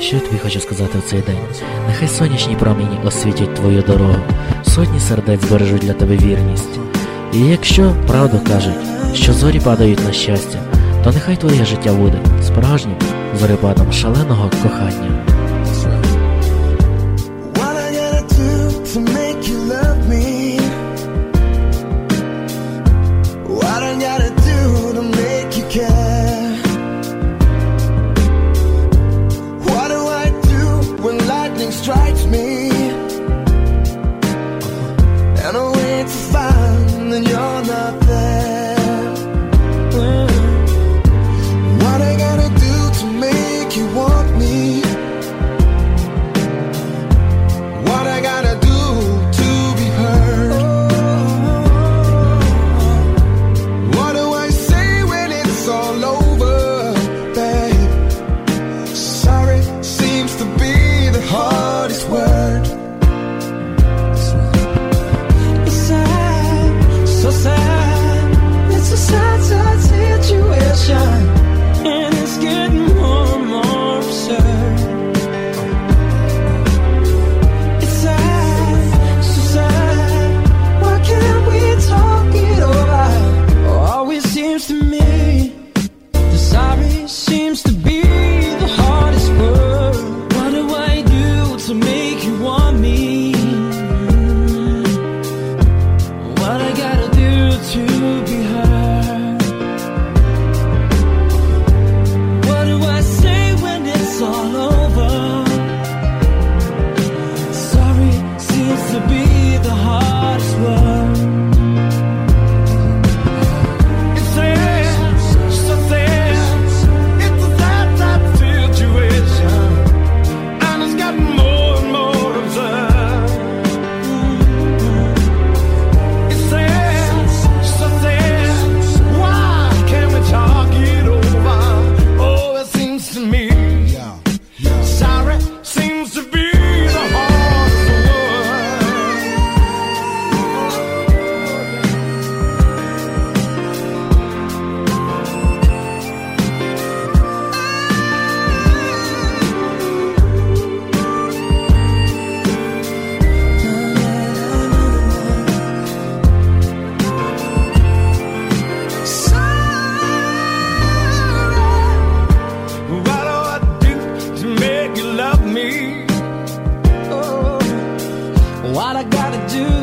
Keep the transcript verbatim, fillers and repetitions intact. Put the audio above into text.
Що я тобі хочу сказати в цей день? Нехай сонячні промені освітять твою дорогу, сотні сердець збережуть для тебе вірність. І якщо правду кажуть, що зорі падають на щастя, то нехай твоє життя буде справжнім зорепадом шаленого кохання. Strikes me, and I wait to find that you're not there. What I gotta do to make you want me? What I gotta do to be heard? What do I say when it's all over, babe? Sorry seems to be the hardest word. It's sad, so sad. It's a sad, sad situation, and it's getting more and more absurd. It's sad, so sad. Why can't we talk it over? Oh, always seems to me the sorry seems to be the hardest word. What do I do to make you want me? What I gotta do to be heard? What do I say when it's all over? Sorry seems to be the hardest word. It's sad, so sad. It's a sad, sad situation, and it's gotten more and more absurd. It's sad, so sad. Why can't we talk it over? Oh, it seems to me sorry seems to be the hardest word. What do I do to make you love me? Oh, what I gotta do